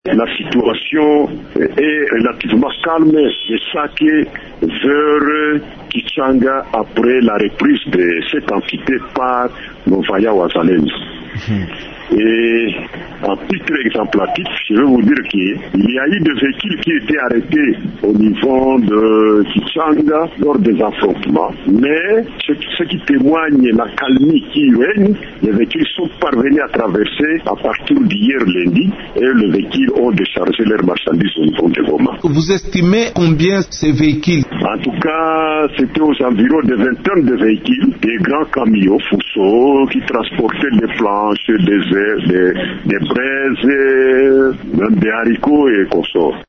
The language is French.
La situation est relativement calme et Sake vers Kichanga après la reprise de cette entité par Novaya Wazalendo. Et en titre exemplatif, je vais vous dire qu'il y a eu des véhicules qui étaient arrêtés au niveau de Kichanga lors des affrontements, mais ce qui témoigne la calmie qui règne, les véhicules sont parvenus à traverser à partir d'hier lundi et les véhicules ont déchargé leurs marchandises au niveau de Goma. Vous estimez combien ces véhicules? En tout cas, c'était aux environs de 20 tonnes de véhicules, des grands camions Fuso qui transportaient des planches, des braises, même des haricots et consorts.